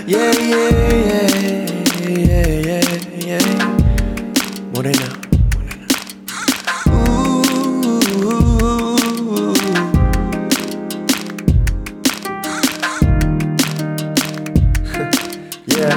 Yeah, yeah, yeah, yeah, yeah. Morena. Yeah.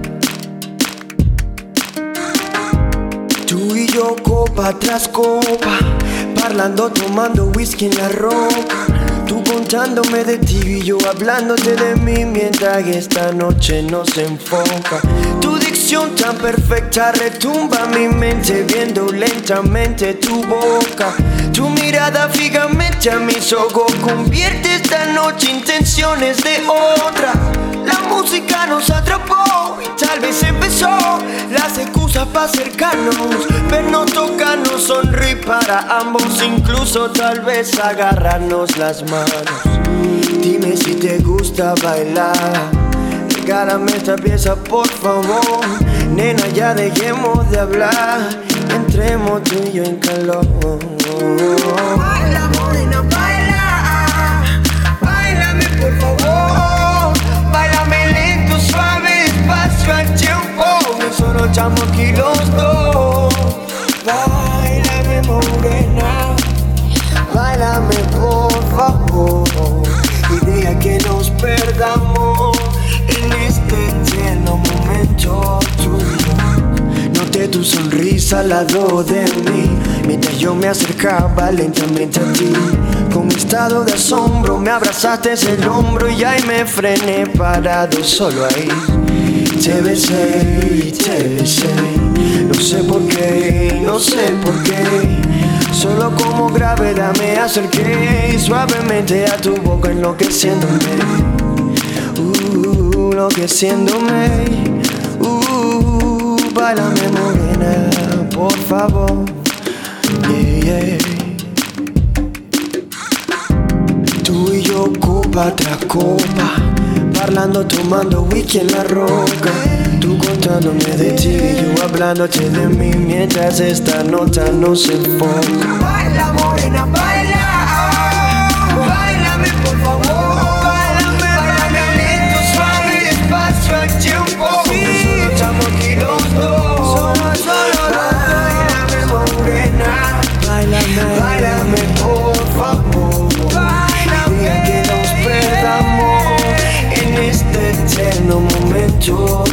Tú y yo copa tras copa, parlando, tomando whisky en la ropa. Tú contándome de ti y yo hablándote de mí, mientras esta noche nos enfoca. Tu dicción tan perfecta retumba mi mente, viendo lentamente tu boca. Tu mirada fijamente a mis ojos convierte esta noche intenciones de otra. La música nos atrapó y tal vez empezó las excusas para acercarnos, vernos, tocarnos, sonreír para ambos, incluso tal vez agarrarnos las manos. Dime si te gusta bailar, regálame esta pieza por favor. Nena, ya dejemos de hablar, entremos tú y yo en calor. Baila, morena, baila, báilame por favor. Báilame lento, suave, despacio al tiempo. Solo echamos aquí los dos. Báilame, morena, Báilame por favor y deja que nos perdamos en este eterno momento tuyo. Noté tu sonrisa al lado de mí mientras yo me acercaba lentamente a ti. Con mi estado de asombro me abrazaste el hombro y ahí me frené parado solo ahí. Te besé y te besé, no sé por qué, no sé por qué. Solo como gravedad me acerqué suavemente a tu boca enloqueciéndome, enloqueciéndome. Báilame morena, por favor, yeah, yeah. Tú y yo copa tras copa, parlando, tomando whisky en la roca. Tú contándome de ti y yo hablándote de mí, mientras esta nota nos enfoca. baila, morena, baila. Báilame por favor. Báilame lento, suave, despacio al tiempo. Solo estamos aquí los dos. Báilame, morena, Báilame por favor. báilame. Deja que nos perdamos en este eterno momento.